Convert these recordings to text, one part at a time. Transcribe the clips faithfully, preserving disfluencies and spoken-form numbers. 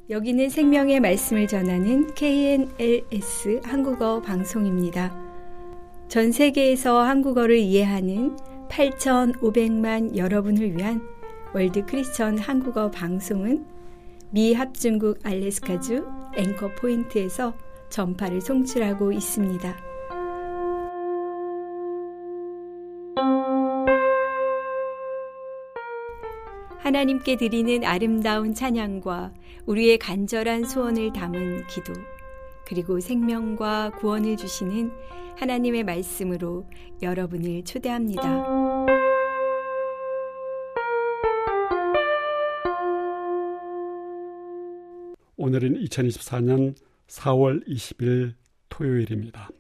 여기는 생명의 말씀을 전하는 케이엔엘에스 한국어 방송입니다. 전 세계에서 한국어를 이해하는 팔천오백만 여러분을 위한 월드 크리스천 한국어 방송은 미 합중국 알래스카주 앵커 포인트에서 전파를 송출하고 있습니다. 하나님께 드리는 아름다운 찬양과 우리의 간절한 소원을 담은 기도, 그리고 생명과 구원을 주시는 하나님의 말씀으로 여러분을 초대합니다. 오늘은 이천이십사 년 사월 이십일 토요일입니다.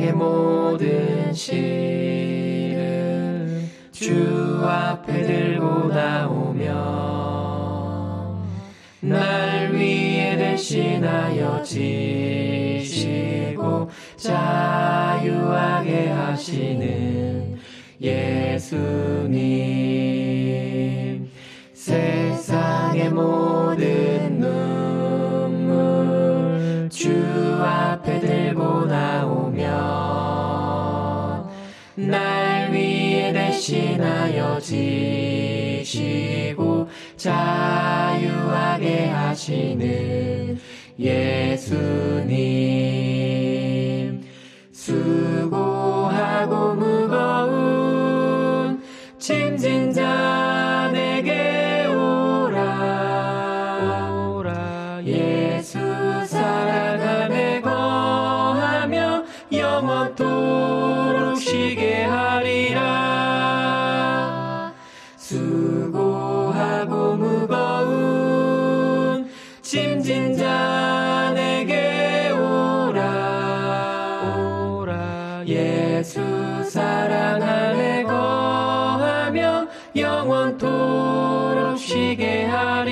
세상의 모든 실을 주 앞에 들고 나오며 날 위해 대신하여 지시고 자유하게 하시는 예수님, 세상의 모든 눈물 주 앞에 들고 나오면 날 위해 대신하여 지시고 자유하게 하시는 예수님, 수고하고 무거운 짐진 자 내게 오라, 오라. 예수 사랑 안에 거하며 영원토록 쉬게 하리라. 수고하고 무거운 짐진 자 내게 오라, 오라. 예수 사랑 안에 거하며 영원토록 쉬게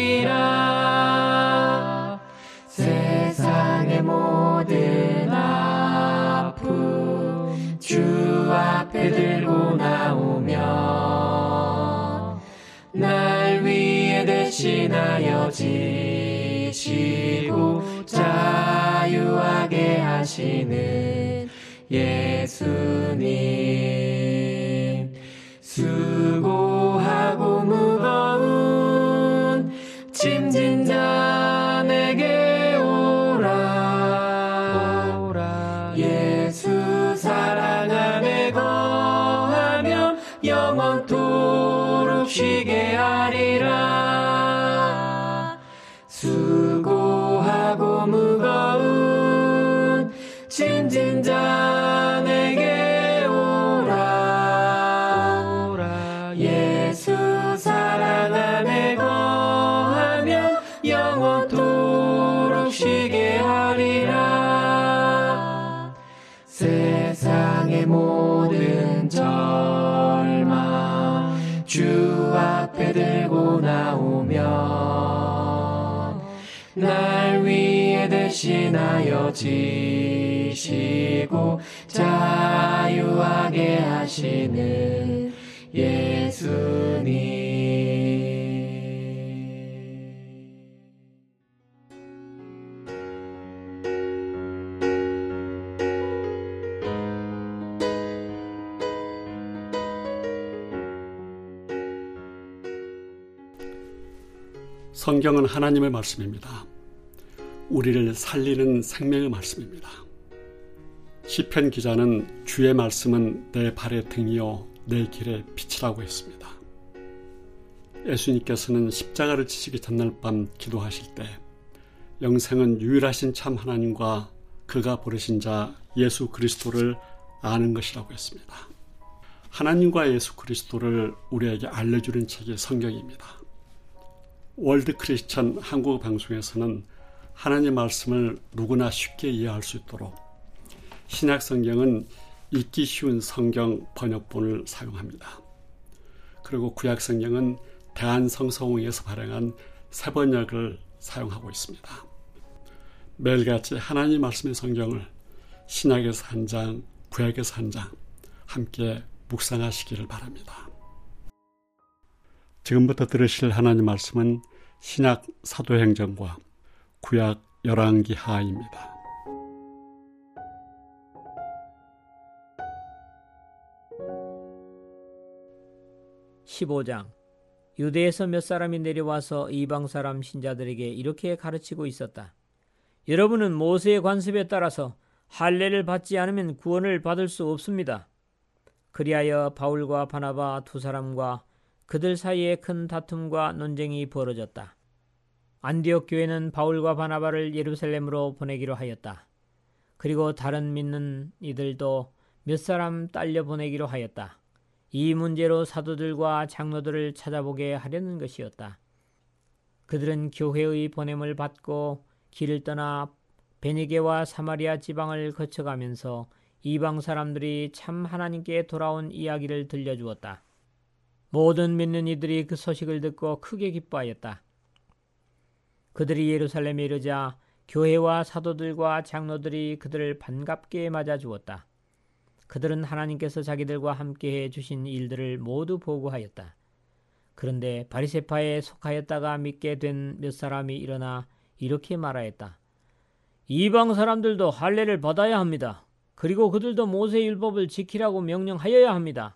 하리라. 세상의 모든 아픔 주 앞에 들고 나오며 날 위해 대신하여 지시고 자유하게 하시는 예수님, 수고하고 무거운 짐진 자 내게 오라, 오라. 예수 사랑 안에 거하며 영원토록 쉬게 하리라. 수고하고 무거운 짐진 자 내게 오라, 오라. 예수 사랑 안에 거하며 영원토록 쉬게 하리라. 세상의 모든 절망 주 앞에 들고 나오며 날 위해 대신하여 지시고 자유하게 하시는 예수님. 성경은 하나님의 말씀입니다. 우리를 살리는 생명의 말씀입니다. 시편 기자는 주의 말씀은 내 발의 등이요 내 길의 빛이라고 했습니다. 예수님께서는 십자가를 지시기 전날 밤 기도하실 때 영생은 유일하신 참 하나님과 그가 부르신 자 예수 그리스도를 아는 것이라고 했습니다. 하나님과 예수 그리스도를 우리에게 알려주는 책이 성경입니다. 월드 크리스천 한국 방송에서는 하나님 말씀을 누구나 쉽게 이해할 수 있도록 신약 성경은 읽기 쉬운 성경 번역본을 사용합니다. 그리고 구약 성경은 대한성서공회에서 발행한 새 번역을 사용하고 있습니다. 매일같이 하나님 말씀의 성경을 신약에서 한 장, 구약에서 한 장 함께 묵상하시기를 바랍니다. 지금부터 들으실 하나님 말씀은 신약 사도행전과 구약 열왕기하입니다. 십오 장. 유대에서 몇 사람이 내려와서 이방 사람 신자들에게 이렇게 가르치고 있었다. 여러분은 모세의 관습에 따라서 할례를 받지 않으면 구원을 받을 수 없습니다. 그리하여 바울과 바나바 두 사람과 그들 사이에 큰 다툼과 논쟁이 벌어졌다. 안디옥 교회는 바울과 바나바를 예루살렘으로 보내기로 하였다. 그리고 다른 믿는 이들도 몇 사람 딸려 보내기로 하였다. 이 문제로 사도들과 장로들을 찾아보게 하려는 것이었다. 그들은 교회의 보냄을 받고 길을 떠나 베니게와 사마리아 지방을 거쳐가면서 이방 사람들이 참 하나님께 돌아온 이야기를 들려주었다. 모든 믿는 이들이 그 소식을 듣고 크게 기뻐하였다. 그들이 예루살렘에 이르자 교회와 사도들과 장로들이 그들을 반갑게 맞아주었다. 그들은 하나님께서 자기들과 함께해 주신 일들을 모두 보고하였다. 그런데 바리새파에 속하였다가 믿게 된 몇 사람이 일어나 이렇게 말하였다. 이방 사람들도 할례를 받아야 합니다. 그리고 그들도 모세의 율법을 지키라고 명령하여야 합니다.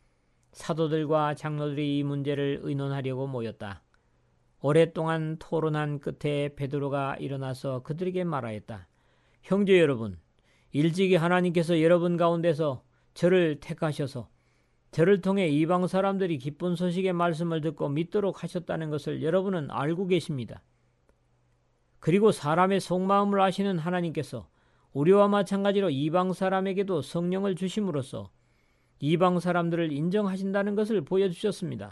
사도들과 장로들이 이 문제를 의논하려고 모였다. 오랫동안 토론한 끝에 베드로가 일어나서 그들에게 말하였다. 형제 여러분, 일찍이 하나님께서 여러분 가운데서 저를 택하셔서 저를 통해 이방 사람들이 기쁜 소식의 말씀을 듣고 믿도록 하셨다는 것을 여러분은 알고 계십니다. 그리고 사람의 속마음을 아시는 하나님께서 우리와 마찬가지로 이방 사람에게도 성령을 주심으로써 이방 사람들을 인정하신다는 것을 보여주셨습니다.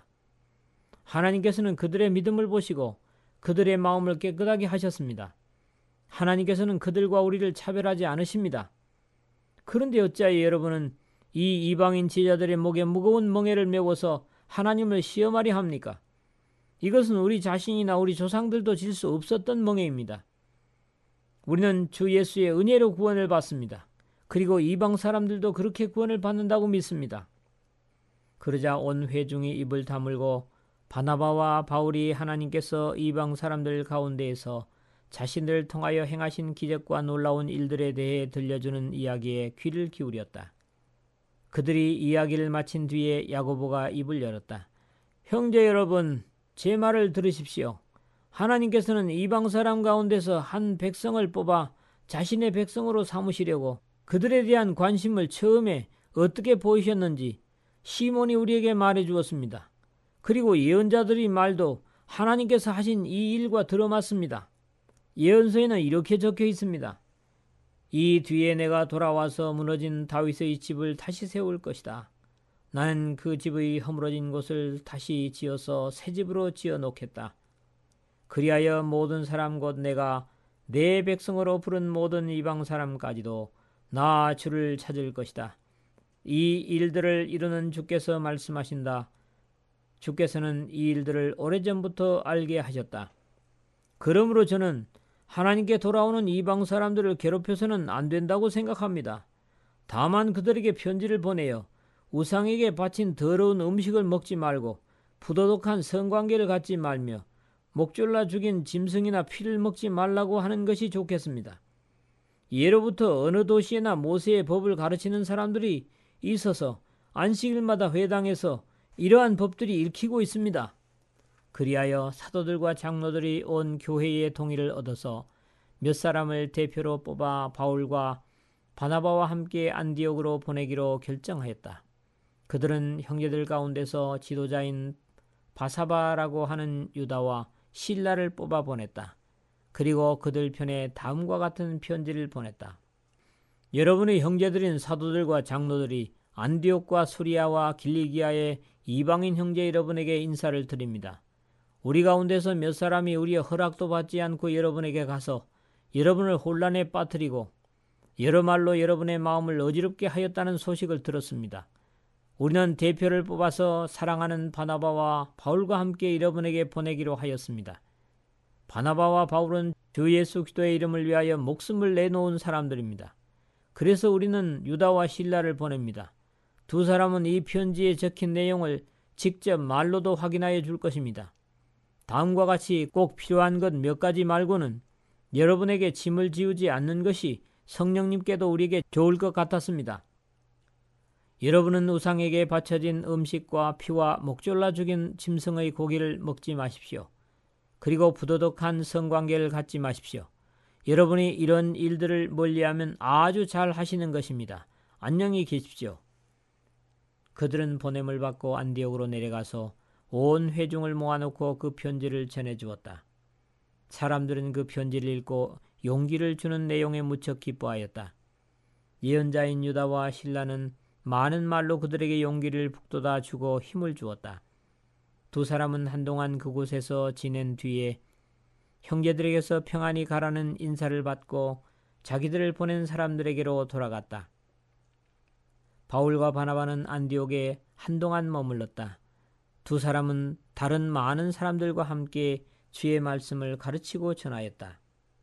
하나님께서는 그들의 믿음을 보시고 그들의 마음을 깨끗하게 하셨습니다. 하나님께서는 그들과 우리를 차별하지 않으십니다. 그런데 어찌하여 여러분은 이 이방인 제자들의 목에 무거운 멍에를 메워서 하나님을 시험하려 합니까? 이것은 우리 자신이나 우리 조상들도 질 수 없었던 멍에입니다. 우리는 주 예수의 은혜로 구원을 받습니다. 그리고 이방 사람들도 그렇게 구원을 받는다고 믿습니다. 그러자 온 회중이 입을 다물고 바나바와 바울이 하나님께서 이방 사람들 가운데에서 자신들을 통하여 행하신 기적과 놀라운 일들에 대해 들려주는 이야기에 귀를 기울였다. 그들이 이야기를 마친 뒤에 야고보가 입을 열었다. 형제 여러분, 제 말을 들으십시오. 하나님께서는 이방 사람 가운데서 한 백성을 뽑아 자신의 백성으로 삼으시려고 그들에 대한 관심을 처음에 어떻게 보이셨는지 시몬이 우리에게 말해 주었습니다. 그리고 예언자들의 말도 하나님께서 하신 이 일과 들어맞습니다. 예언서에는 이렇게 적혀 있습니다. 이 뒤에 내가 돌아와서 무너진 다윗의 집을 다시 세울 것이다. 나는 그 집의 허물어진 곳을 다시 지어서 새 집으로 지어 놓겠다. 그리하여 모든 사람 곧 내가 내 백성으로 부른 모든 이방 사람까지도 나 주를 찾을 것이다. 이 일들을 이루는 주께서 말씀하신다. 주께서는 이 일들을 오래전부터 알게 하셨다. 그러므로 저는 하나님께 돌아오는 이방 사람들을 괴롭혀서는 안 된다고 생각합니다. 다만 그들에게 편지를 보내어 우상에게 바친 더러운 음식을 먹지 말고 부도덕한 성관계를 갖지 말며 목졸라 죽인 짐승이나 피를 먹지 말라고 하는 것이 좋겠습니다. 예로부터 어느 도시에나 모세의 법을 가르치는 사람들이 있어서 안식일마다 회당에서 이러한 법들이 읽히고 있습니다. 그리하여 사도들과 장로들이 온 교회의 동의를 얻어서 몇 사람을 대표로 뽑아 바울과 바나바와 함께 안디옥으로 보내기로 결정하였다. 그들은 형제들 가운데서 지도자인 바사바라고 하는 유다와 실라를 뽑아 보냈다. 그리고 그들 편에 다음과 같은 편지를 보냈다. 여러분의 형제들인 사도들과 장로들이 안디옥과 수리아와 길리기아의 이방인 형제 여러분에게 인사를 드립니다. 우리 가운데서 몇 사람이 우리의 허락도 받지 않고 여러분에게 가서 여러분을 혼란에 빠뜨리고 여러 말로 여러분의 마음을 어지럽게 하였다는 소식을 들었습니다. 우리는 대표를 뽑아서 사랑하는 바나바와 바울과 함께 여러분에게 보내기로 하였습니다. 바나바와 바울은 주 예수 그리스도의 이름을 위하여 목숨을 내놓은 사람들입니다. 그래서 우리는 유다와 실라를 보냅니다. 두 사람은 이 편지에 적힌 내용을 직접 말로도 확인하여 줄 것입니다. 다음과 같이 꼭 필요한 것 몇 가지 말고는 여러분에게 짐을 지우지 않는 것이 성령님께도 우리에게 좋을 것 같았습니다. 여러분은 우상에게 바쳐진 음식과 피와 목졸라 죽인 짐승의 고기를 먹지 마십시오. 그리고 부도덕한 성관계를 갖지 마십시오. 여러분이 이런 일들을 멀리하면 아주 잘 하시는 것입니다. 안녕히 계십시오. 그들은 보냄을 받고 안디옥으로 내려가서 온 회중을 모아놓고 그 편지를 전해주었다. 사람들은 그 편지를 읽고 용기를 주는 내용에 무척 기뻐하였다. 예언자인 유다와 실라는 많은 말로 그들에게 용기를 북돋아 주고 힘을 주었다. 두 사람은 한동안 그곳에서 지낸 뒤에 형제들에게서 평안히 가라는 인사를 받고 자기들을 보낸 사람들에게로 돌아갔다. 바울과 바나바는 안디옥에 한동안 머물렀다. 두 사람은 다른 많은 사람들과 함께 주의 말씀을 가르치고 전하였다.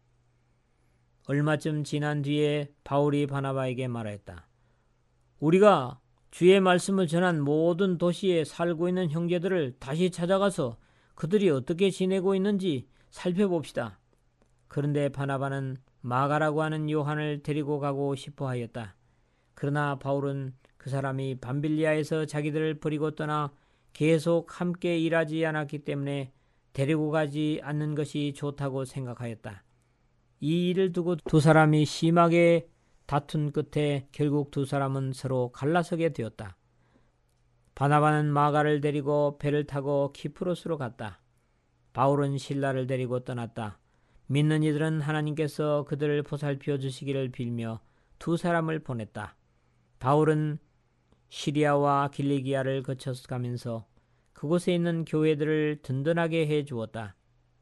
얼마쯤 지난 뒤에 바울이 바나바에게 말하였다. 우리가 주의 말씀을 전한 모든 도시에 살고 있는 형제들을 다시 찾아가서 그들이 어떻게 지내고 있는지 살펴봅시다. 그런데 바나바는 마가라고 하는 요한을 데리고 가고 싶어 하였다. 그러나 바울은 그 사람이 밤빌리아에서 자기들을 버리고 떠나 계속 함께 일하지 않았기 때문에 데리고 가지 않는 것이 좋다고 생각하였다. 이 일을 두고 두 사람이 심하게 다툰 끝에 결국 두 사람은 서로 갈라서게 되었다. 바나바는 마가를 데리고 배를 타고 키프로스로 갔다. 바울은 실라를 데리고 떠났다. 믿는 이들은 하나님께서 그들을 보살펴 주시기를 빌며 두 사람을 보냈다. 바울은 시리아와 길리기아를 거쳐서 가면서 그곳에 있는 교회들을 든든하게 해 주었다.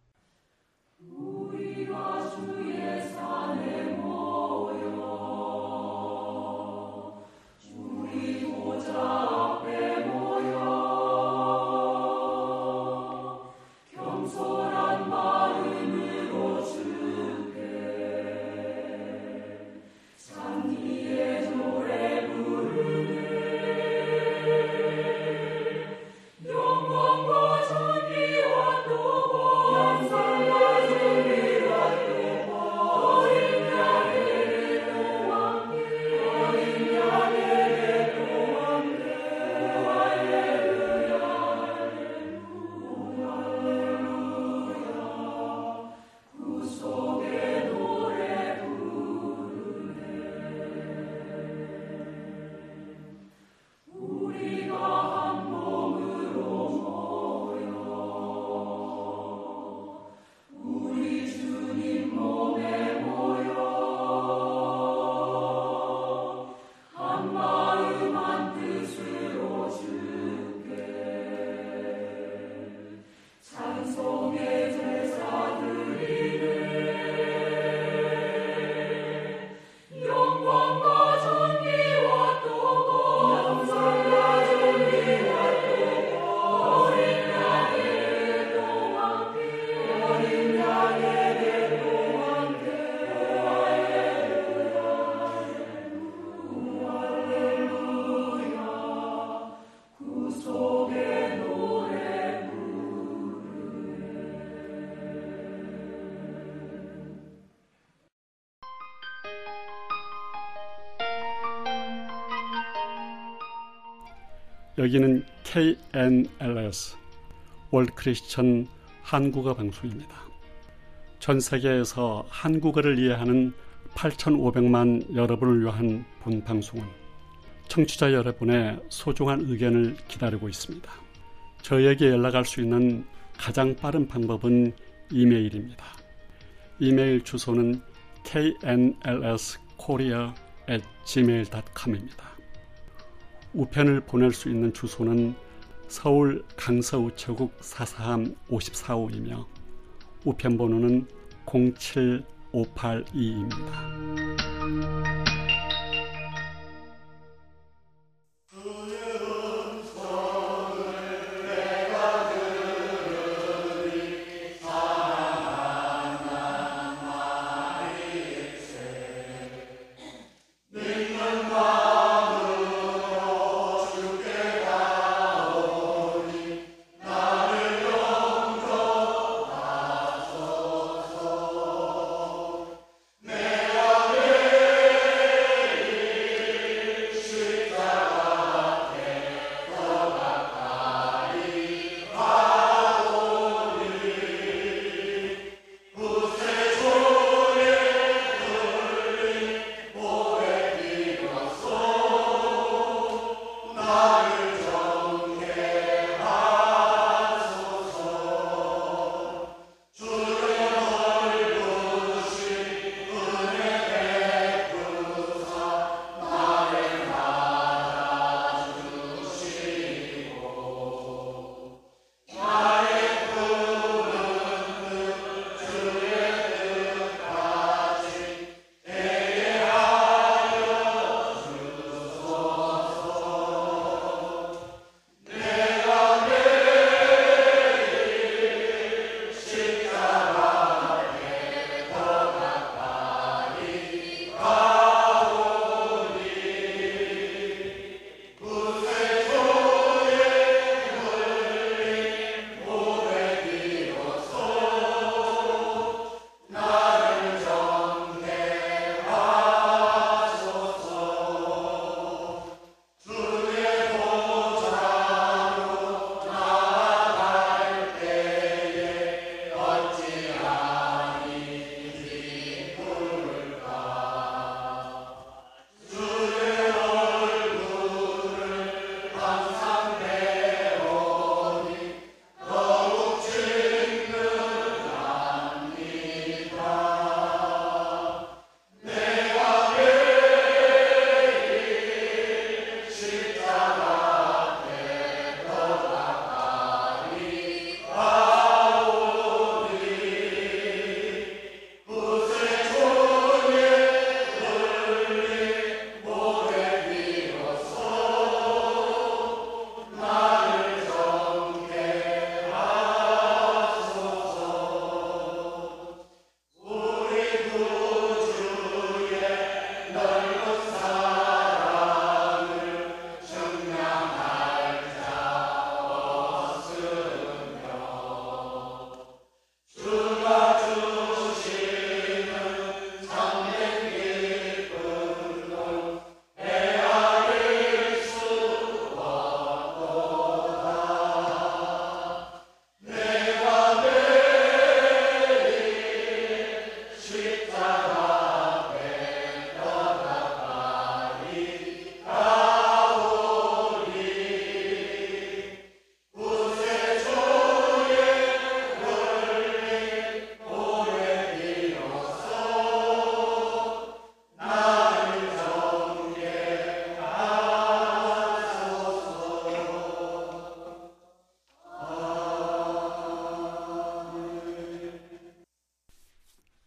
여기는 케이엔엘에스 월드 크리스천 한국어 방송입니다. 전 세계에서 한국어를 이해하는 팔천오백만 여러분을 위한 본 방송은 청취자 여러분의 소중한 의견을 기다리고 있습니다. 저에게 연락할 수 있는 가장 빠른 방법은 이메일입니다. 이메일 주소는 케이엔엘에스코리아 앳 지메일 닷컴입니다. 우편을 보낼 수 있는 주소는 서울 강서우체국 사사함 오십사호이며 우편번호는 공칠오팔이입니다.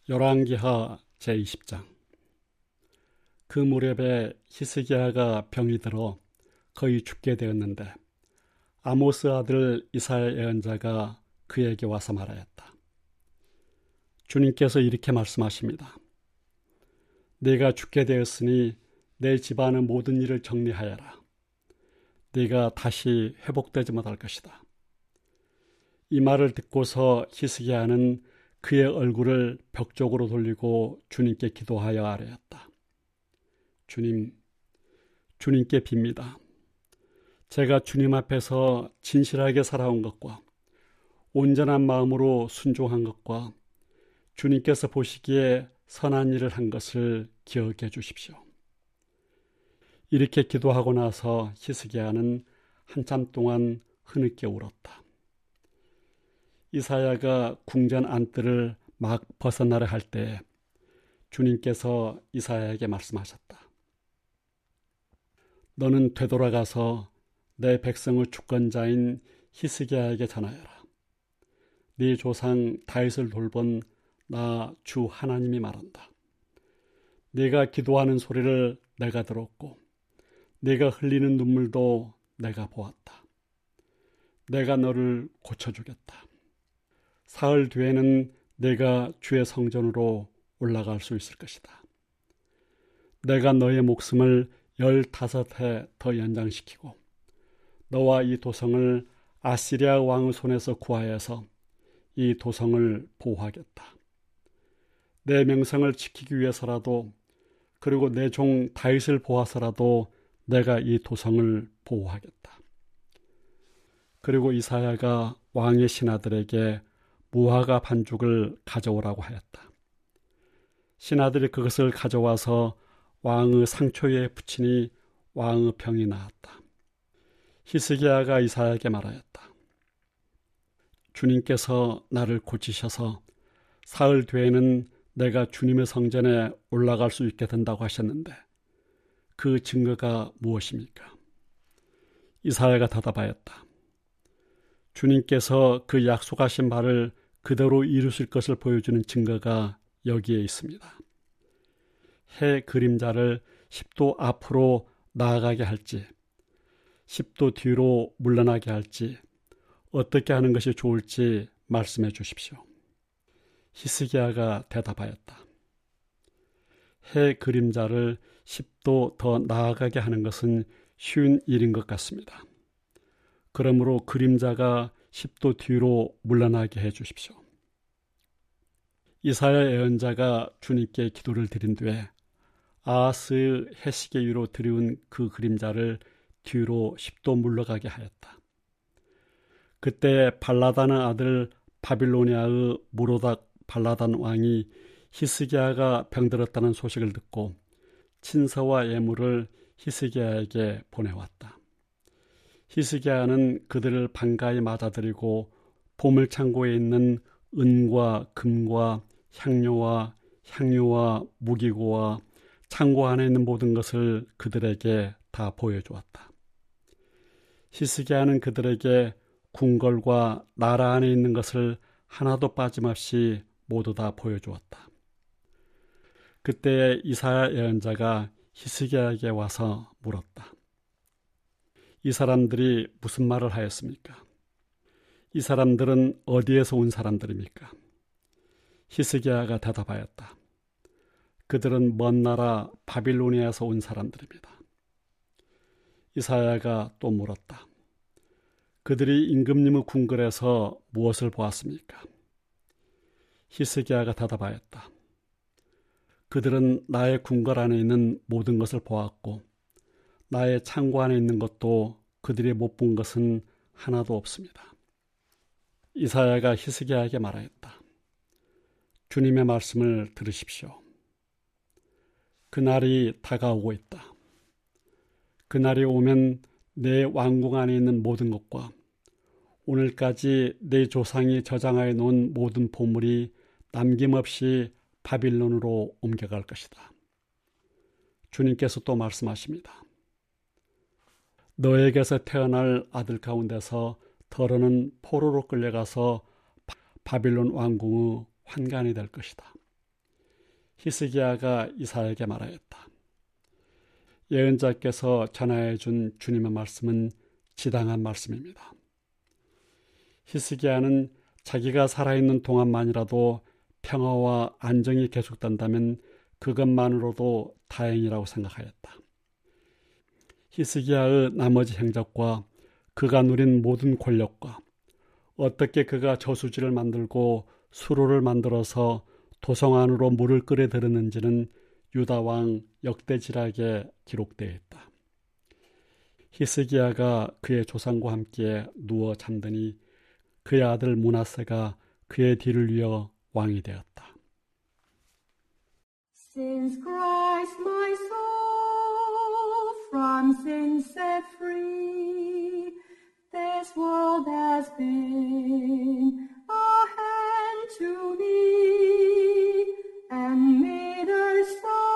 열왕기하 제이십 장. 그 무렵에 히스기야가 병이 들어 거의 죽게 되었는데 아모스 아들 이사야 예언자가 그에게 와서 말하였다. 주님께서 이렇게 말씀하십니다. 네가 죽게 되었으니 내 집안의 모든 일을 정리하여라. 네가 다시 회복되지 못할 것이다. 이 말을 듣고서 히스기야는 그의 얼굴을 벽 쪽으로 돌리고 주님께 기도하여 아뢰었다. 주님, 주님께 빕니다. 제가 주님 앞에서 진실하게 살아온 것과 온전한 마음으로 순종한 것과 주님께서 보시기에 선한 일을 한 것을 기억해 주십시오. 이렇게 기도하고 나서 히스기야는 한참 동안 흐느껴 울었다. 이사야가 궁전 안뜰을 막 벗어나려 할 때 주님께서 이사야에게 말씀하셨다. 너는 되돌아가서 내 백성의 주권자인 히스기야에게 전하여라. 네 조상 다윗을 돌본 나 주 하나님이 말한다. 네가 기도하는 소리를 내가 들었고 네가 흘리는 눈물도 내가 보았다. 내가 너를 고쳐주겠다. 사흘 뒤에는 내가 주의 성전으로 올라갈 수 있을 것이다. 내가 너의 목숨을 열다섯 해 더 연장시키고 너와 이 도성을 아시리아 왕의 손에서 구하여서 이 도성을 보호하겠다. 내 명성을 지키기 위해서라도 그리고 내 종 다윗을 보아서라도 내가 이 도성을 보호하겠다. 그리고 이사야가 왕의 신하들에게 무화과 반죽을 가져오라고 하였다. 신하들이 그것을 가져와서 왕의 상초에 붙이니 왕의 병이 나았다. 히스기야가 이사야에게 말하였다. 주님께서 나를 고치셔서 사흘 뒤에는 내가 주님의 성전에 올라갈 수 있게 된다고 하셨는데 그 증거가 무엇입니까? 이사야가 대답하였다. 주님께서 그 약속하신 바를 그대로 이루실 것을 보여주는 증거가 여기에 있습니다. 해 그림자를 십 도 앞으로 나아가게 할지 십 도 뒤로 물러나게 할지 어떻게 하는 것이 좋을지 말씀해 주십시오. 히스기야가 대답하였다. 해 그림자를 십 도 더 나아가게 하는 것은 쉬운 일인 것 같습니다. 그러므로 그림자가 십 도 뒤로 물러나게 해 주십시오. 이사야 예언자가 주님께 기도를 드린 뒤에 아하스의 해시계 위로 들이운 그 그림자를 뒤로 십 도 물러가게 하였다. 그때 발라단의 아들 바빌로니아의 무로닥 발라단 왕이 히스기야가 병들었다는 소식을 듣고 친서와 예물을 히스기야에게 보내왔다. 히스기야는 그들을 반가이 맞아들이고 보물창고에 있는 은과 금과 향료와 향유와 무기고와 창고 안에 있는 모든 것을 그들에게 다 보여주었다. 히스기야는 그들에게 궁궐과 나라 안에 있는 것을 하나도 빠짐없이 모두 다 보여주었다. 그때 이사야 예언자가 히스기야에게 와서 물었다. 이 사람들이 무슨 말을 하였습니까? 이 사람들은 어디에서 온 사람들입니까? 히스기야가 대답하였다. 그들은 먼 나라 바빌로니아에서 온 사람들입니다. 이사야가 또 물었다. 그들이 임금님의 궁궐에서 무엇을 보았습니까? 히스기야가 대답하였다. 그들은 나의 궁궐 안에 있는 모든 것을 보았고 나의 창고 안에 있는 것도 그들이 못 본 것은 하나도 없습니다. 이사야가 히스기야에게 말하였다. 주님의 말씀을 들으십시오. 그날이 다가오고 있다. 그날이 오면 내 왕궁 안에 있는 모든 것과 오늘까지 내 조상이 저장하여 놓은 모든 보물이 남김없이 바빌론으로 옮겨갈 것이다. 주님께서 또 말씀하십니다. 너에게서 태어날 아들 가운데서 더러는 포로로 끌려가서 바빌론 왕궁의 환관이 될 것이다. 히스기야가 이사야에게 말하였다. 예언자께서 전하여 준 주님의 말씀은 지당한 말씀입니다. 히스기야는 자기가 살아있는 동안만이라도 평화와 안정이 계속된다면 그것만으로도 다행이라고 생각하였다. 히스기야의 나머지 행적과 그가 누린 모든 권력과 어떻게 그가 저수지를 만들고 수로를 만들어서 도성 안으로 물을 끌어들였는지는 유다왕 역대지락에 기록되어 있다. 히스기야가 그의 조상과 함께 누워 잠드니 그의 아들 므낫세가 그의 뒤를 이어 왕이 되었다. Since Christ my soul from sin set free, this world has been a hand to me, and made her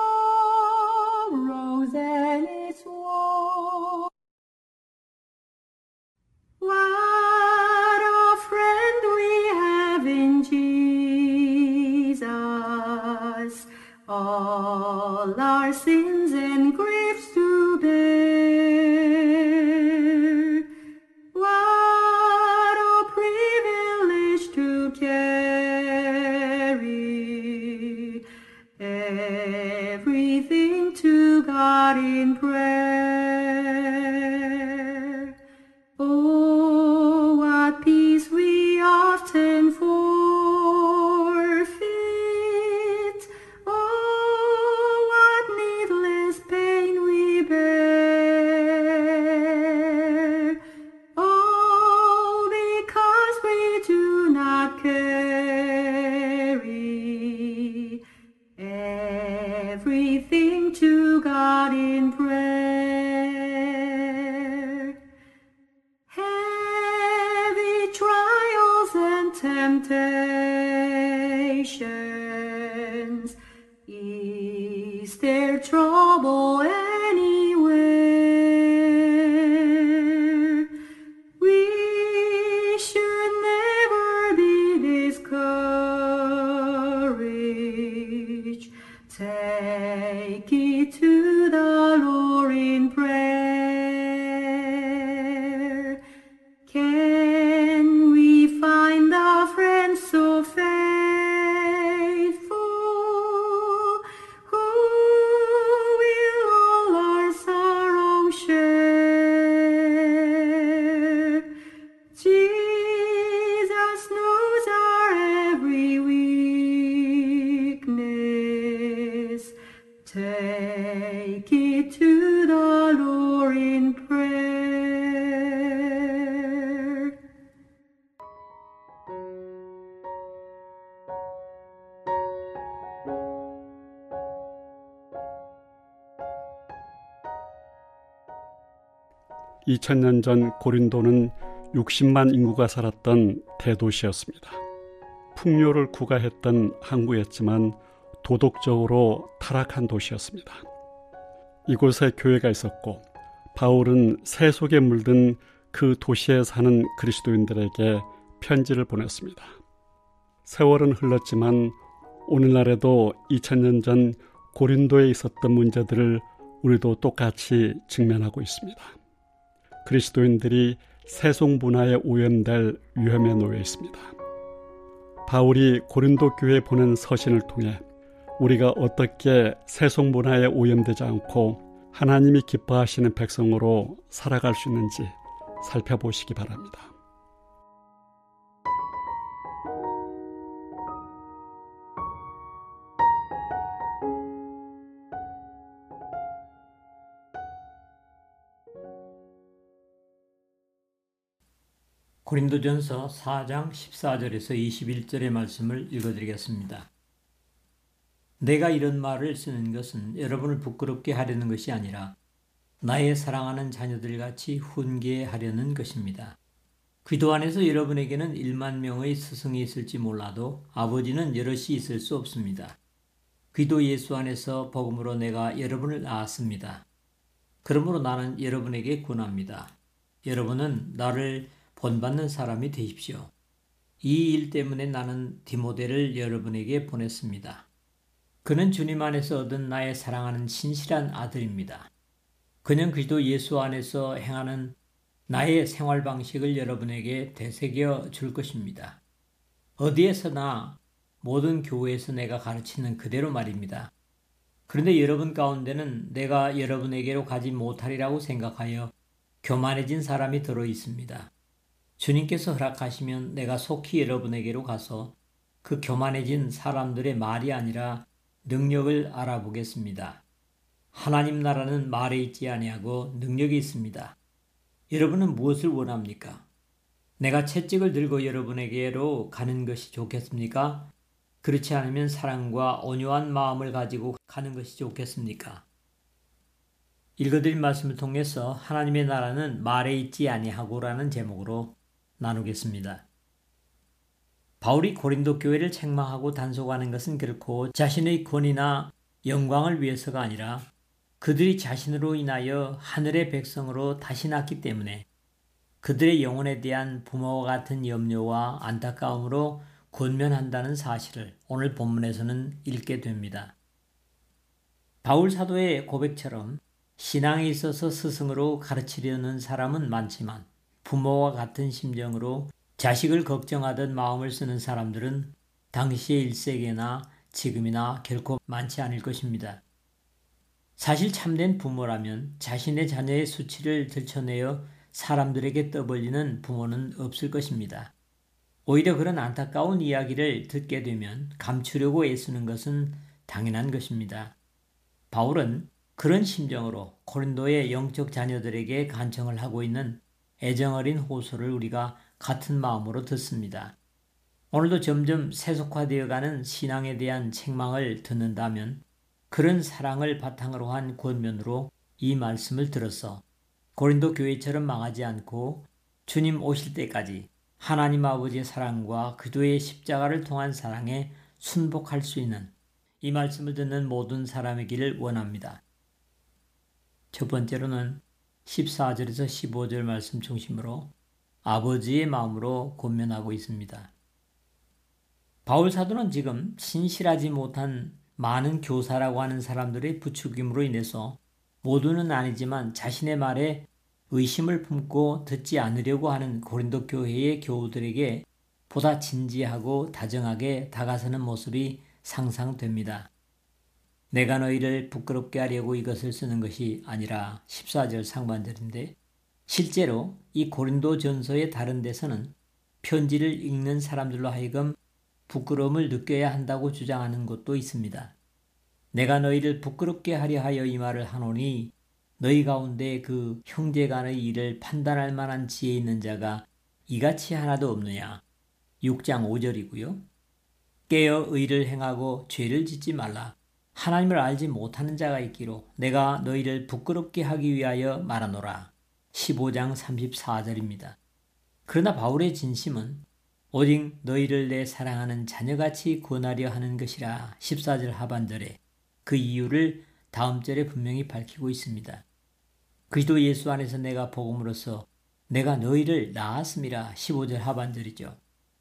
sorrows and its woe. What a friend we have in Jesus, all our sins and griefs to bear. What a privilege to carry everything to God in prayer. Oh, what peace we often forfeit. Oh, what needless pain we bear. All because we do not carry everything to God in prayer. Heavy trials and temptations, is there trouble anywhere? We should never be discouraged. Take it to the Lord in prayer. Can we find a friend so faithful, who will all our sorrow share? Jesus knows our every weakness. Take it to the Lord in prayer. 이천 년 전 고린도는 육십만 인구가 살았던 대도시였습니다. 풍요를 구가했던 항구였지만 도덕적으로 타락한 도시였습니다. 이곳에 교회가 있었고 바울은 새 속에 물든 그 도시에 사는 그리스도인들에게 편지를 보냈습니다. 세월은 흘렀지만 오늘날에도 이천 년 전 고린도에 있었던 문제들을 우리도 똑같이 직면하고 있습니다. 그리스도인들이 세속 문화에 오염될 위험에 놓여 있습니다. 바울이 고린도 교회에 보낸 서신을 통해 우리가 어떻게 세속 문화에 오염되지 않고 하나님이 기뻐하시는 백성으로 살아갈 수 있는지 살펴보시기 바랍니다. 고린도전서 사 장 십사 절에서 이십일 절의 말씀을 읽어드리겠습니다. 내가 이런 말을 쓰는 것은 여러분을 부끄럽게 하려는 것이 아니라 나의 사랑하는 자녀들같이 훈계하려는 것입니다. 기도 안에서 여러분에게는 일만 명의 스승이 있을지 몰라도 아버지는 여럿이 있을 수 없습니다. 기도 예수 안에서 복음으로 내가 여러분을 낳았습니다. 그러므로 나는 여러분에게 권합니다. 여러분은 나를 본받는 사람이 되십시오. 이 일 때문에 나는 디모데를 여러분에게 보냈습니다. 그는 주님 안에서 얻은 나의 사랑하는 신실한 아들입니다. 그는 그리스도 예수 안에서 행하는 나의 생활 방식을 여러분에게 되새겨 줄 것입니다. 어디에서나 모든 교회에서 내가 가르치는 그대로 말입니다. 그런데 여러분 가운데는 내가 여러분에게로 가지 못하리라고 생각하여 교만해진 사람이 들어 있습니다. 주님께서 허락하시면 내가 속히 여러분에게로 가서 그 교만해진 사람들의 말이 아니라 능력을 알아보겠습니다. 하나님 나라는 말에 있지 아니하고 능력이 있습니다. 여러분은 무엇을 원합니까? 내가 채찍을 들고 여러분에게로 가는 것이 좋겠습니까? 그렇지 않으면 사랑과 온유한 마음을 가지고 가는 것이 좋겠습니까? 읽어드린 말씀을 통해서 하나님의 나라는 말에 있지 아니하고라는 제목으로 나누겠습니다. 바울이 고린도 교회를 책망하고 단속하는 것은 결코 자신의 권위나 영광을 위해서가 아니라 그들이 자신으로 인하여 하늘의 백성으로 다시 났기 때문에 그들의 영혼에 대한 부모와 같은 염려와 안타까움으로 권면한다는 사실을 오늘 본문에서는 읽게 됩니다. 바울 사도의 고백처럼 신앙에 있어서 스승으로 가르치려는 사람은 많지만 부모와 같은 심정으로 자식을 걱정하던 마음을 쓰는 사람들은 당시의 일 세기나 지금이나 결코 많지 않을 것입니다. 사실 참된 부모라면 자신의 자녀의 수치를 들춰내어 사람들에게 떠벌리는 부모는 없을 것입니다. 오히려 그런 안타까운 이야기를 듣게 되면 감추려고 애쓰는 것은 당연한 것입니다. 바울은 그런 심정으로 고린도의 영적 자녀들에게 간청을 하고 있는 애정어린 호소를 우리가 같은 마음으로 듣습니다. 오늘도 점점 세속화되어가는 신앙에 대한 책망을 듣는다면 그런 사랑을 바탕으로 한 권면으로 이 말씀을 들어서 고린도 교회처럼 망하지 않고 주님 오실 때까지 하나님 아버지의 사랑과 그도의 십자가를 통한 사랑에 순복할 수 있는 이 말씀을 듣는 모든 사람이기를 원합니다. 첫 번째로는 십사 절에서 십오 절 말씀 중심으로 아버지의 마음으로 권면하고 있습니다. 바울 사도는 지금 신실하지 못한 많은 교사라고 하는 사람들의 부추김으로 인해서 모두는 아니지만 자신의 말에 의심을 품고 듣지 않으려고 하는 고린도 교회의 교우들에게 보다 진지하고 다정하게 다가서는 모습이 상상됩니다. 내가 너희를 부끄럽게 하려고 이것을 쓰는 것이 아니라 십사 절 상반절인데 실제로 이 고린도 전서의 다른 데서는 편지를 읽는 사람들로 하여금 부끄러움을 느껴야 한다고 주장하는 곳도 있습니다. 내가 너희를 부끄럽게 하려 하여 이 말을 하노니 너희 가운데 그 형제간의 일을 판단할 만한 지혜 있는 자가 이같이 하나도 없느냐. 육 장 오 절이고요. 깨어 의를 행하고 죄를 짓지 말라. 하나님을 알지 못하는 자가 있기로 내가 너희를 부끄럽게 하기 위하여 말하노라. 십오 장 삼십사 절입니다. 그러나 바울의 진심은 오직 너희를 내 사랑하는 자녀같이 구원하려 하는 것이라. 십사 절 하반절에 그 이유를 다음 절에 분명히 밝히고 있습니다. 그리스도 예수 안에서 내가 복음으로써 내가 너희를 낳았음이라. 십오 절 하반절이죠.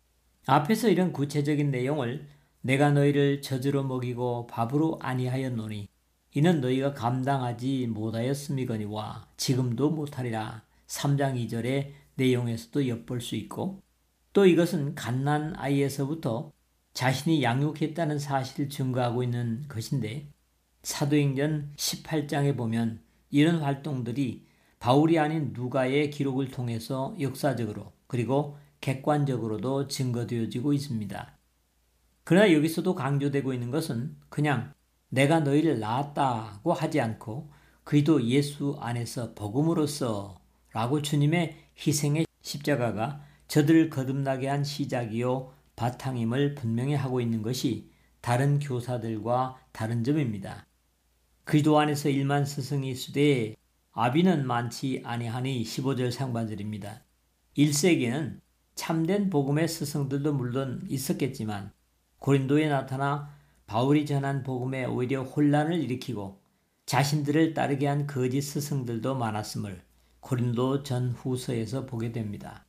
앞에서 이런 구체적인 내용을 내가 너희를 젖으로 먹이고 밥으로 아니하였노니 이는 너희가 감당하지 못하였음이거니와 지금도 못하리라. 삼 장 이 절의 내용에서도 엿볼 수 있고 또 이것은 갓난 아이에서부터 자신이 양육했다는 사실을 증거하고 있는 것인데 사도행전 십팔 장에 보면 이런 활동들이 바울이 아닌 누가의 기록을 통해서 역사적으로 그리고 객관적으로도 증거되어지고 있습니다. 그러나 여기서도 강조되고 있는 것은 그냥 내가 너희를 낳았다고 하지 않고 그리스도 예수 안에서 복음으로써 라고 주님의 희생의 십자가가 저들을 거듭나게 한 시작이요 바탕임을 분명히 하고 있는 것이 다른 교사들과 다른 점입니다. 그리스도 안에서 일만 스승이 있으되 아비는 많지 아니하니 십오 절 상반절입니다. 일 세기에는 참된 복음의 스승들도 물론 있었겠지만 고린도에 나타나 바울이 전한 복음에 오히려 혼란을 일으키고 자신들을 따르게 한 거짓 스승들도 많았음을 고린도 전후서에서 보게 됩니다.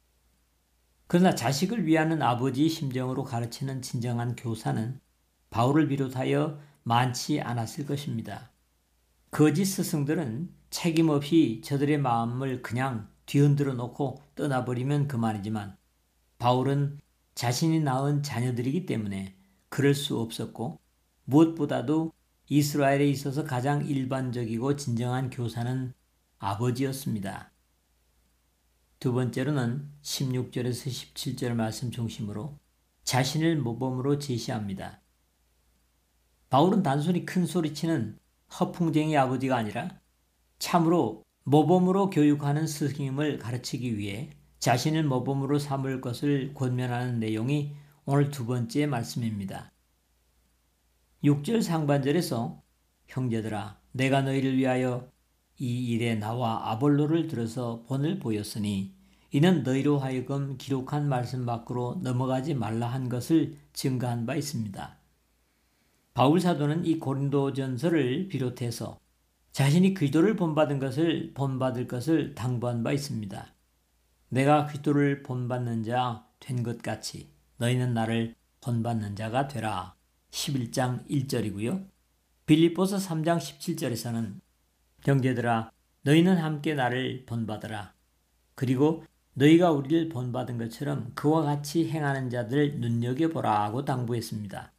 그러나 자식을 위하는 아버지의 심정으로 가르치는 진정한 교사는 바울을 비롯하여 많지 않았을 것입니다. 거짓 스승들은 책임 없이 저들의 마음을 그냥 뒤흔들어 놓고 떠나버리면 그만이지만 바울은 자신이 낳은 자녀들이기 때문에 그럴 수 없었고 무엇보다도 이스라엘에 있어서 가장 일반적이고 진정한 교사는 아버지였습니다. 두 번째로는 십육 절에서 십칠 절 말씀 중심으로 자신을 모범으로 제시합니다. 바울은 단순히 큰 소리치는 허풍쟁이 아버지가 아니라 참으로 모범으로 교육하는 스승임을 가르치기 위해 자신을 모범으로 삼을 것을 권면하는 내용이 오늘 두 번째 말씀입니다. 육 절 상반절에서 형제들아 내가 너희를 위하여 이 일에 나와 아볼로를 들어서 본을 보였으니 이는 너희로 하여금 기록한 말씀 밖으로 넘어가지 말라 한 것을 증거한 바 있습니다. 바울 사도는 이 고린도전서를 비롯해서 자신이 그리스도를 본받은 것을 본받을 것을 당부한 바 있습니다. 내가 그리스도를 본받는 자 된 것 같이 너희는 나를 본받는 자가 되라. 십일 장 일 절이고요. 빌립보서 삼 장 십칠 절에서는 형제들아 너희는 함께 나를 본받으라. 그리고 너희가 우리를 본받은 것처럼 그와 같이 행하는 자들을 눈여겨보라 하고 당부했습니다.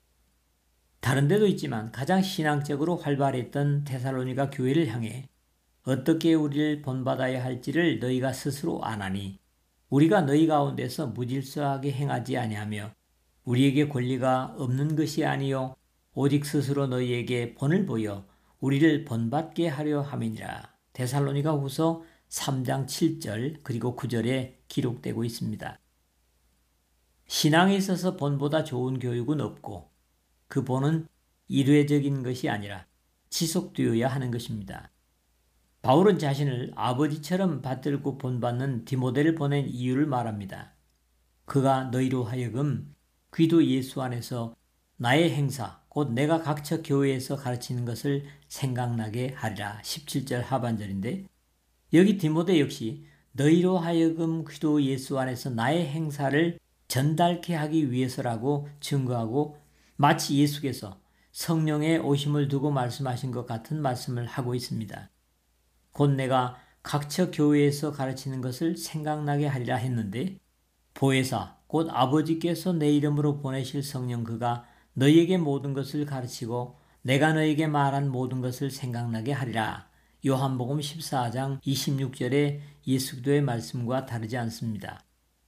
다른 데도 있지만 가장 신앙적으로 활발했던 데살로니가 교회를 향해 어떻게 우리를 본받아야 할지를 너희가 스스로 아나니 우리가 너희 가운데서 무질서하게 행하지 아니하며 우리에게 권리가 없는 것이 아니요 오직 스스로 너희에게 본을 보여 우리를 본받게 하려 함이니라. 데살로니가 후서 삼 장 칠 절 그리고 구 절에 기록되고 있습니다. 신앙에 있어서 본보다 좋은 교육은 없고 그 본은 일회적인 것이 아니라 지속되어야 하는 것입니다. 바울은 자신을 아버지처럼 받들고 본받는 디모데를 보낸 이유를 말합니다. 그가 너희로 하여금 그리스도 예수 안에서 나의 행사 곧 내가 각처 교회에서 가르치는 것을 생각나게 하리라. 십칠 절 하반절인데 여기 디모데 역시 너희로 하여금 그리스도 예수 안에서 나의 행사를 전달케 하기 위해서라고 증거하고 마치 예수께서 성령의 오심을 두고 말씀하신 것 같은 말씀을 하고 있습니다. 곧 내가 각처 교회에서 가르치는 것을 생각나게 하리라 했는데 보혜사 곧 아버지께서 내 이름으로 보내실 성령 그가 너희에게 모든 것을 가르치고 내가 너희에게 말한 모든 것을 생각나게 하리라. 요한복음 십사 장 이십육 절의 예수기도의 말씀과 다르지 않습니다.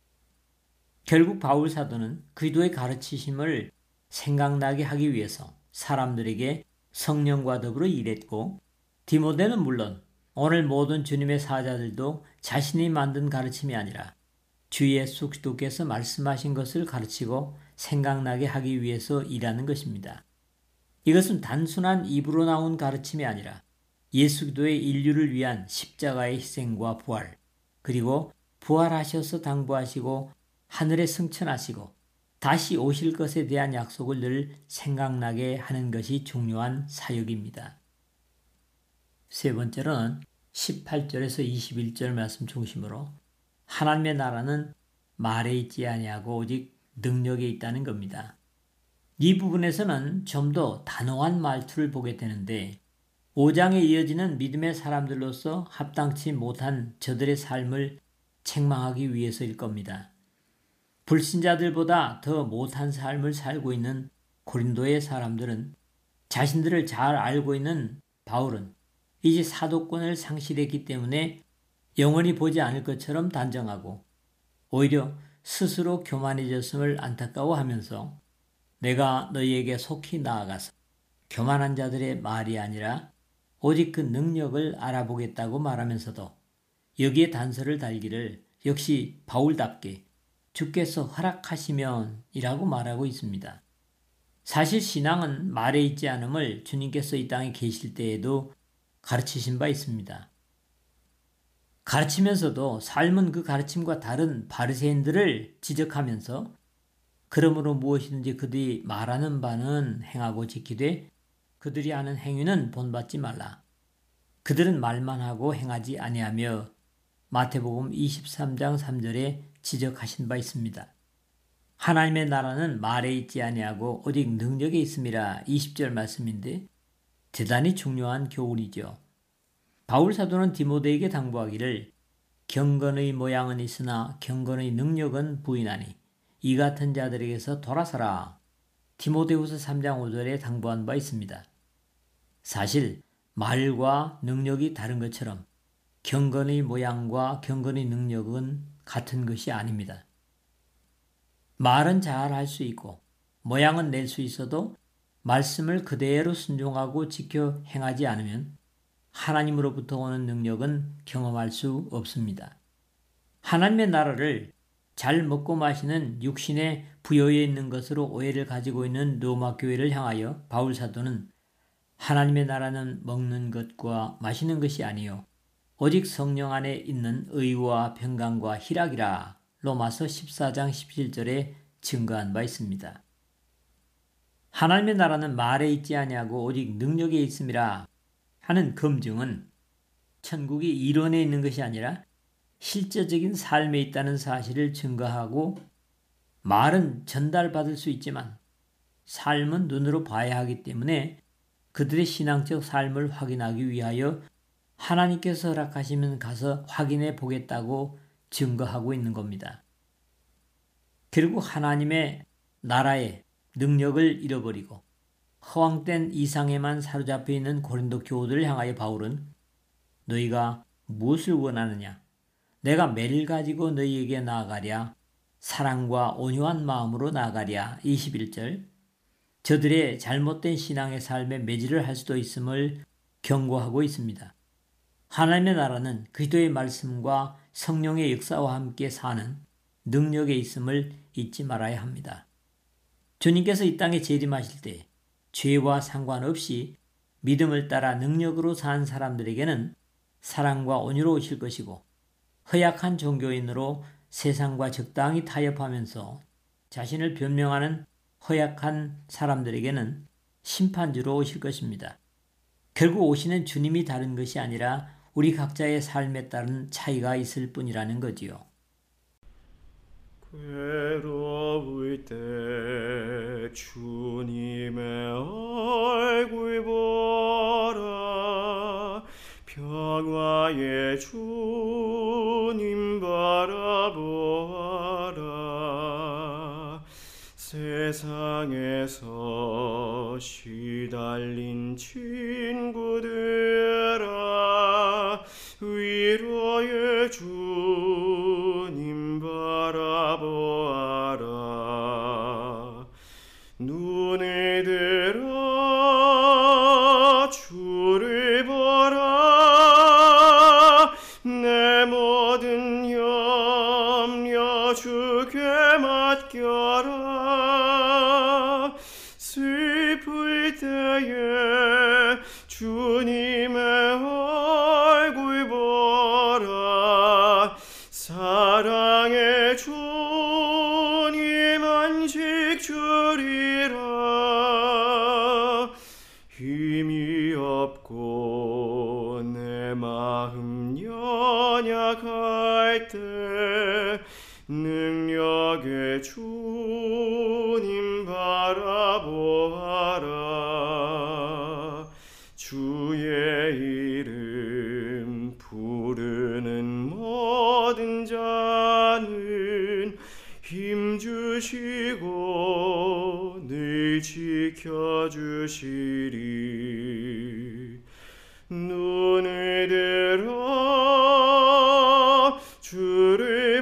결국 바울 사도는 그리스도의 가르치심을 생각나게 하기 위해서 사람들에게 성령과 더불어 일했고 디모데는 물론 오늘 모든 주님의 사자들도 자신이 만든 가르침이 아니라 주 예수 그리스도께서 말씀하신 것을 가르치고 생각나게 하기 위해서 일하는 것입니다. 이것은 단순한 입으로 나온 가르침이 아니라 예수 그리스도의 인류를 위한 십자가의 희생과 부활 그리고 부활하셔서 당부하시고 하늘에 승천하시고 다시 오실 것에 대한 약속을 늘 생각나게 하는 것이 중요한 사역입니다. 세 번째로는 십팔 절에서 이십일 절 말씀 중심으로 하나님의 나라는 말에 있지 아니하고 오직 능력에 있다는 겁니다. 이 부분에서는 좀 더 단호한 말투를 보게 되는데 오 장에 이어지는 믿음의 사람들로서 합당치 못한 저들의 삶을 책망하기 위해서일 겁니다. 불신자들보다 더 못한 삶을 살고 있는 고린도의 사람들은 자신들을 잘 알고 있는 바울은 이제 사도권을 상실했기 때문에 영원히 보지 않을 것처럼 단정하고 오히려 스스로 교만해졌음을 안타까워하면서 내가 너희에게 속히 나아가서 교만한 자들의 말이 아니라 오직 그 능력을 알아보겠다고 말하면서도 여기에 단서를 달기를 역시 바울답게 주께서 허락하시면 이라고 말하고 있습니다. 사실 신앙은 말에 있지 않음을 주님께서 이 땅에 계실 때에도 가르치신 바 있습니다. 가르치면서도 삶은 그 가르침과 다른 바리새인들을 지적하면서 그러므로 무엇이든지 그들이 말하는 바는 행하고 지키되 그들이 하는 행위는 본받지 말라. 그들은 말만 하고 행하지 아니하며 마태복음 이십삼 장 삼 절에 지적하신 바 있습니다. 하나님의 나라는 말에 있지 아니하고 오직 능력에 있음이라 이십 절 말씀인데 대단히 중요한 교훈이죠. 바울 사도는 디모데에게 당부하기를 경건의 모양은 있으나 경건의 능력은 부인하니 이 같은 자들에게서 돌아서라. 디모데후서 삼 장 오 절에 당부한 바 있습니다. 사실 말과 능력이 다른 것처럼 경건의 모양과 경건의 능력은 같은 것이 아닙니다. 말은 잘 할 수 있고 모양은 낼 수 있어도 말씀을 그대로 순종하고 지켜 행하지 않으면 하나님으로부터 오는 능력은 경험할 수 없습니다. 하나님의 나라를 잘 먹고 마시는 육신의 부여에 있는 것으로 오해를 가지고 있는 로마 교회를 향하여 바울 사도는 하나님의 나라는 먹는 것과 마시는 것이 아니요 오직 성령 안에 있는 의와 평강과 희락이라 로마서 십사 장 십칠 절에 증거한 바 있습니다. 하나님의 나라는 말에 있지 아니하고 오직 능력에 있음이라 하는 검증은 천국이 이론에 있는 것이 아니라 실제적인 삶에 있다는 사실을 증거하고 말은 전달받을 수 있지만 삶은 눈으로 봐야 하기 때문에 그들의 신앙적 삶을 확인하기 위하여 하나님께서 허락하시면 가서 확인해 보겠다고 증거하고 있는 겁니다. 결국 하나님의 나라의 능력을 잃어버리고 허황된 이상에만 사로잡혀 있는 고린도 교우들을 향하여 바울은 너희가 무엇을 원하느냐? 내가 매를 가지고 너희에게 나아가랴. 사랑과 온유한 마음으로 나아가랴. 이십일 절. 저들의 잘못된 신앙의 삶에 매질을 할 수도 있음을 경고하고 있습니다. 하나님의 나라는 그리스도의 말씀과 성령의 역사와 함께 사는 능력에 있음을 잊지 말아야 합니다. 주님께서 이 땅에 재림하실 때 죄와 상관없이 믿음을 따라 능력으로 산 사람들에게는 사랑과 온유로 오실 것이고 허약한 종교인으로 세상과 적당히 타협하면서 자신을 변명하는 허약한 사람들에게는 심판주로 오실 것입니다. 결국 오시는 주님이 다른 것이 아니라 우리 각자의 삶에 따른 차이가 있을 뿐이라는 거지요. 괴로울 때 주님의 얼굴 보라. 평화의 주님 바라보아라. 세상에서 시달린 친구들아 위로의 주님 바라보아라. 눈을 들어 주를 보라. 내 모든 염려 주께 맡겨라. 슬플 때에 주님의 얼굴 보라. 사랑의 주님 안식 주리라. 힘이 없고 내 마음 연약할 때 능력의 주님 바라보아라. 주의 이름 부르는 모든 자는 힘주시고 늘 지켜주시리. 눈을 들어 주를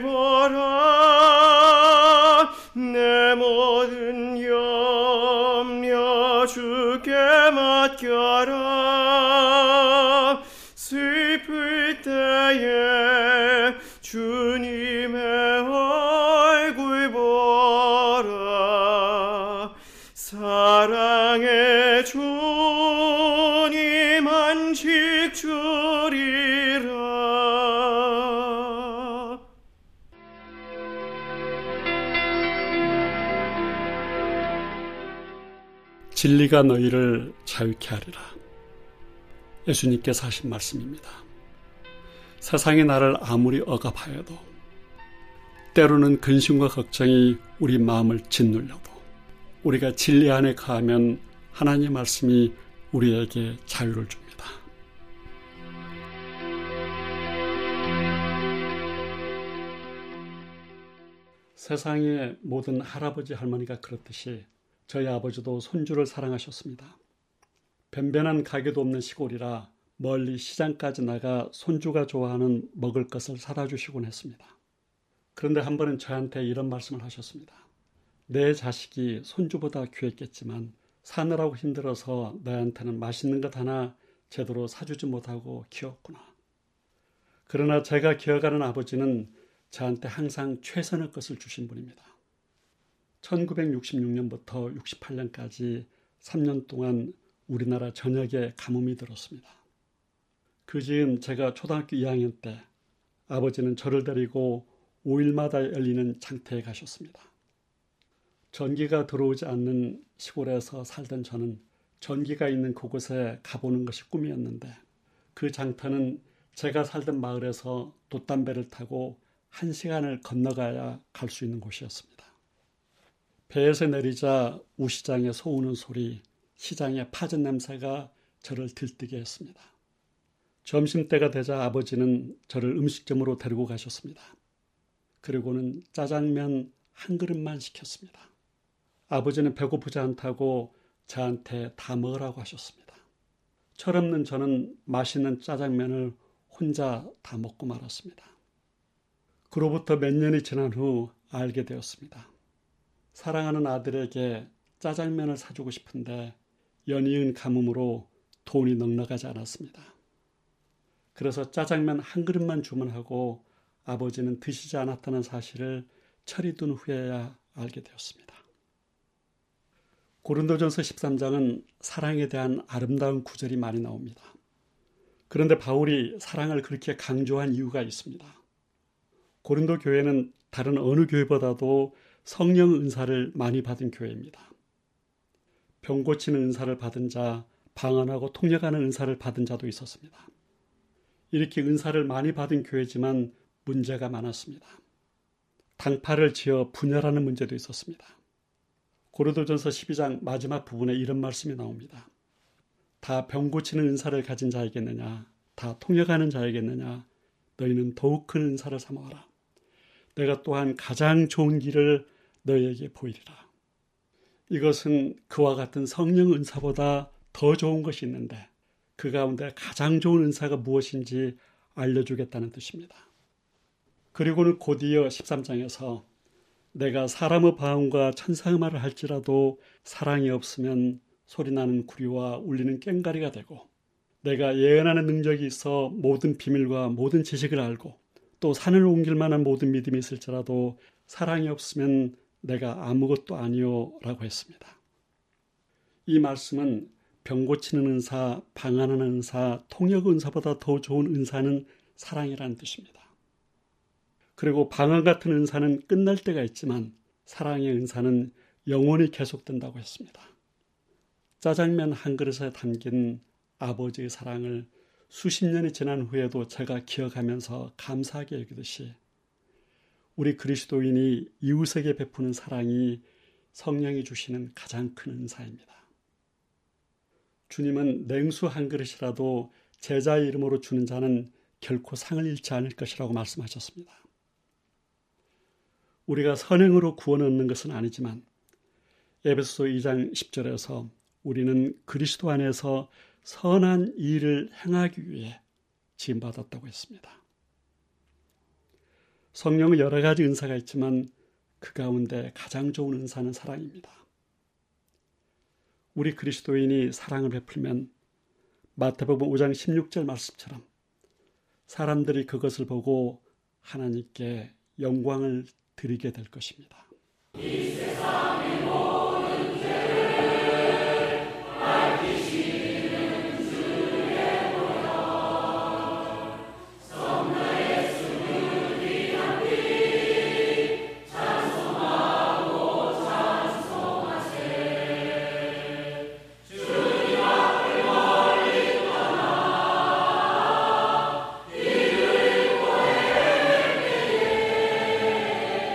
보라. 내 모든 염려 주께 맡겨라. 슬플 때에 주님의 얼굴 보라. 사랑의 주님 안식 주리라. 진리가 너희를 자유케 하리라. 예수님께서 하신 말씀입니다. 세상이 나를 아무리 억압하여도 때로는 근심과 걱정이 우리 마음을 짓눌려도 우리가 진리 안에 거하면 하나님의 말씀이 우리에게 자유를 줍니다. 세상의 모든 할아버지 할머니가 그렇듯이 저희 아버지도 손주를 사랑하셨습니다. 변변한 가게도 없는 시골이라 멀리 시장까지 나가 손주가 좋아하는 먹을 것을 사다 주시곤 했습니다. 그런데 한 번은 저한테 이런 말씀을 하셨습니다. 내 자식이 손주보다 귀했겠지만 사느라고 힘들어서 너한테는 맛있는 것 하나 제대로 사주지 못하고 키웠구나. 그러나 제가 기억하는 아버지는 저한테 항상 최선의 것을 주신 분입니다. 천구백육십육 년부터 육십팔 년까지 삼 년 동안 우리나라 전역에 가뭄이 들었습니다. 그 즈음 제가 초등학교 이 학년 때 아버지는 저를 데리고 오 일마다 열리는 장터에 가셨습니다. 전기가 들어오지 않는 시골에서 살던 저는 전기가 있는 그곳에 가보는 것이 꿈이었는데 그 장터는 제가 살던 마을에서 돛담배를 타고 한 시간을 건너가야 갈 수 있는 곳이었습니다. 배에서 내리자 우시장의 소 우는 소리, 시장의 파전 냄새가 저를 들뜨게 했습니다. 점심때가 되자 아버지는 저를 음식점으로 데리고 가셨습니다. 그리고는 짜장면 한 그릇만 시켰습니다. 아버지는 배고프지 않다고 저한테 다 먹으라고 하셨습니다. 철없는 저는 맛있는 짜장면을 혼자 다 먹고 말았습니다. 그로부터 몇 년이 지난 후 알게 되었습니다. 사랑하는 아들에게 짜장면을 사주고 싶은데 연이은 가뭄으로 돈이 넉넉하지 않았습니다. 그래서 짜장면 한 그릇만 주문하고 아버지는 드시지 않았다는 사실을 철이 든 후에야 알게 되었습니다. 고린도전서 십삼 장은 사랑에 대한 아름다운 구절이 많이 나옵니다. 그런데 바울이 사랑을 그렇게 강조한 이유가 있습니다. 고린도 교회는 다른 어느 교회보다도 성령 은사를 많이 받은 교회입니다. 병 고치는 은사를 받은 자, 방언하고 통역하는 은사를 받은 자도 있었습니다. 이렇게 은사를 많이 받은 교회지만 문제가 많았습니다. 당파를 지어 분열하는 문제도 있었습니다. 고린도전서 십이 장 마지막 부분에 이런 말씀이 나옵니다. 다 병 고치는 은사를 가진 자이겠느냐, 다 통역하는 자이겠느냐, 너희는 더욱 큰 은사를 삼아라. 내가 또한 가장 좋은 길을 너희에게 보이리라. 이것은 그와 같은 성령 은사보다 더 좋은 것이 있는데 그 가운데 가장 좋은 은사가 무엇인지 알려주겠다는 뜻입니다. 그리고는 곧이어 십삼 장에서 내가 사람의 방언과 천사의 말을 할지라도 사랑이 없으면 소리나는 구리와 울리는 꽹과리가 되고 내가 예언하는 능력이 있어 모든 비밀과 모든 지식을 알고 또 산을 옮길 만한 모든 믿음이 있을지라도 사랑이 없으면 내가 아무것도 아니요 라고 했습니다. 이 말씀은 병 고치는 은사, 방언하는 은사, 통역 은사보다 더 좋은 은사는 사랑이라는 뜻입니다. 그리고 방언 같은 은사는 끝날 때가 있지만 사랑의 은사는 영원히 계속된다고 했습니다. 짜장면 한 그릇에 담긴 아버지의 사랑을 수십 년이 지난 후에도 제가 기억하면서 감사하게 여기듯이 우리 그리스도인이 이웃에게 베푸는 사랑이 성령이 주시는 가장 큰 은사입니다. 주님은 냉수 한 그릇이라도 제자의 이름으로 주는 자는 결코 상을 잃지 않을 것이라고 말씀하셨습니다. 우리가 선행으로 구원을 얻는 것은 아니지만 에베소서 이 장 십 절에서 우리는 그리스도 안에서 선한 일을 행하기 위해 지음받았다고 했습니다. 성령은 여러 가지 은사가 있지만 그 가운데 가장 좋은 은사는 사랑입니다. 우리 그리스도인이 사랑을 베풀면 마태복음 오 장 십육 절 말씀처럼 사람들이 그것을 보고 하나님께 영광을 드리게 될 것입니다. 이 세상의 모든 죄를 밝히시는 주의 보혈 성도의 예수를 위한 피 찬송하고 찬송하세 주님 앞에 멀리 떠나 이를 보낼 때에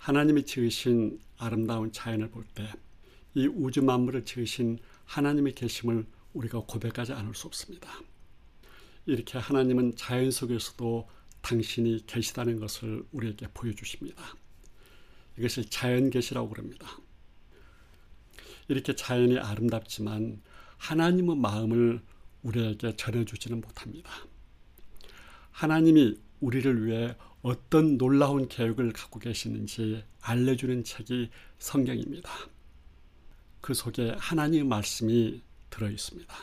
하나님이 지으신 아름다운 자연을 볼 때 이 우주 만물을 지으신 하나님의 계심을 우리가 고백하지 않을 수 없습니다. 이렇게 하나님은 자연 속에서도 당신이 계시다는 것을 우리에게 보여주십니다. 이것을 자연 계시라고 그럽니다. 이렇게 자연이 아름답지만 하나님의 마음을 우리에게 전해주지는 못합니다. 하나님이 우리를 위해 어떤 놀라운 계획을 갖고 계시는지 알려주는 책이 성경입니다. 그 속에 하나님의 말씀이 들어있습니다.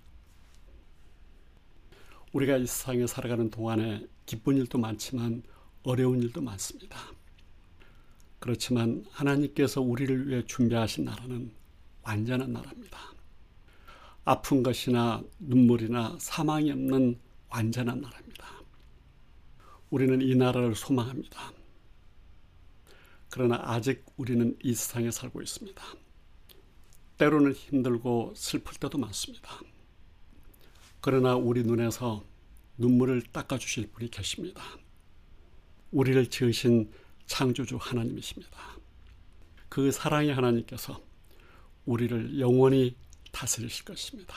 우리가 이 세상에 살아가는 동안에 기쁜 일도 많지만 어려운 일도 많습니다. 그렇지만 하나님께서 우리를 위해 준비하신 나라는 완전한 나라입니다. 아픈 것이나 눈물이나 사망이 없는 완전한 나라입니다. 우리는 이 나라를 소망합니다. 그러나 아직 우리는 이 세상에 살고 있습니다. 때로는 힘들고 슬플 때도 많습니다. 그러나 우리 눈에서 눈물을 닦아주실 분이 계십니다. 우리를 지으신 창조주 하나님이십니다. 그 사랑의 하나님께서 우리를 영원히 다스리실 것입니다.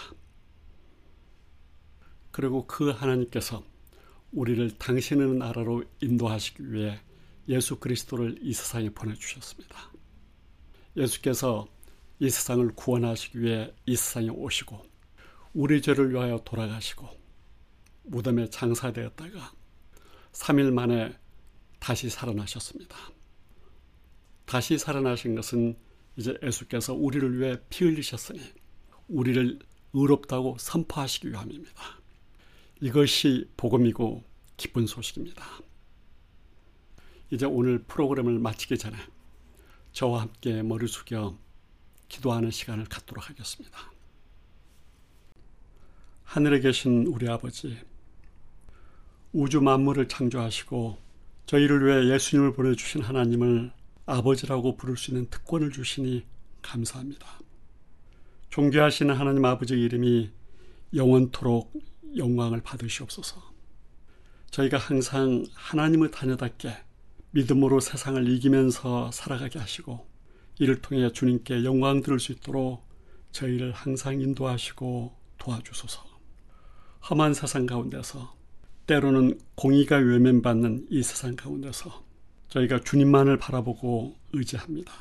그리고 그 하나님께서 우리를 당신의 나라로 인도하시기 위해 예수 그리스도를 이 세상에 보내주셨습니다. 예수께서 이 세상을 구원하시기 위해 이 세상에 오시고 우리 죄를 위하여 돌아가시고 무덤에 장사되었다가 삼 일 만에 다시 살아나셨습니다. 다시 살아나신 것은 이제 예수께서 우리를 위해 피 흘리셨으니 우리를 의롭다고 선포하시기 위함입니다. 이것이 복음이고 기쁜 소식입니다. 이제 오늘 프로그램을 마치기 전에 저와 함께 머리 숙여 기도하는 시간을 갖도록 하겠습니다. 하늘에 계신 우리 아버지, 우주 만물을 창조하시고 저희를 위해 예수님을 보내주신 하나님을 아버지라고 부를 수 있는 특권을 주시니 감사합니다. 존귀하시는 하나님 아버지의 이름이 영원토록 영광을 받으시옵소서. 저희가 항상 하나님의 자녀답게 믿음으로 세상을 이기면서 살아가게 하시고 이를 통해 주님께 영광 들을 수 있도록 저희를 항상 인도하시고 도와주소서. 험한 세상 가운데서 때로는 공의가 외면받는 이 세상 가운데서 저희가 주님만을 바라보고 의지합니다.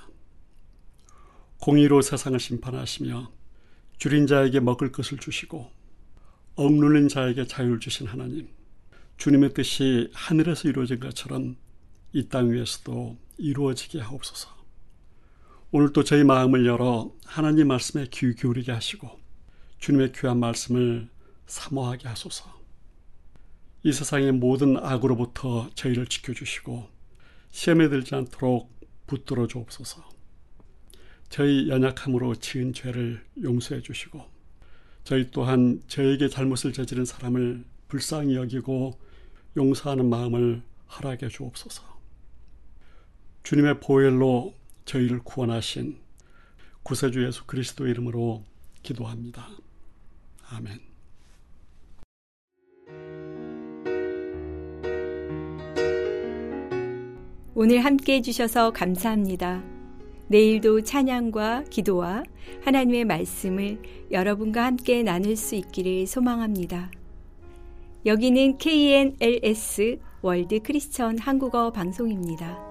공의로 세상을 심판하시며 줄인 자에게 먹을 것을 주시고 억눌린 자에게 자유를 주신 하나님, 주님의 뜻이 하늘에서 이루어진 것처럼 이 땅 위에서도 이루어지게 하옵소서. 오늘 또 저희 마음을 열어 하나님 말씀에 귀 기울이게 하시고 주님의 귀한 말씀을 사모하게 하소서. 이 세상의 모든 악으로부터 저희를 지켜주시고 시험에 들지 않도록 붙들어 주옵소서. 저희 연약함으로 지은 죄를 용서해 주시고 저희 또한 저에게 잘못을 저지른 사람을 불쌍히 여기고 용서하는 마음을 허락해 주옵소서. 주님의 보혈로 저희를 구원하신 구세주 예수 그리스도의 이름으로 기도합니다. 아멘. 오늘 함께 해주셔서 감사합니다. 내일도 찬양과 기도와 하나님의 말씀을 여러분과 함께 나눌 수 있기를 소망합니다. 여기는 케이엔엘에스 월드 크리스천 한국어 방송입니다.